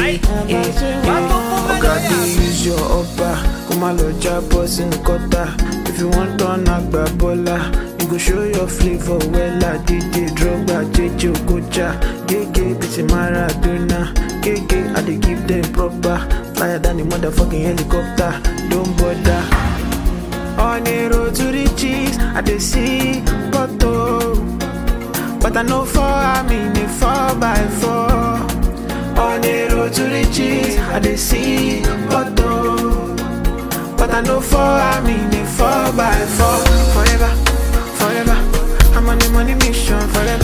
use your upper. Come on, lord, job boss in the cutter. If you want to knock bola, you go show your flavor. Well, I DJ Drogba, JJ Okocha, Gege, Biti Maradona, Gege, I dey give them proper. Flyer than the motherfucking helicopter. Don't bother. On the road to the cheese, I dey see photo, but I know for I'm in a 4x4. On the road to the cheese, I dey see photo, but I know for I'm in a 4x4. Forever, forever, I'm on the money mission forever.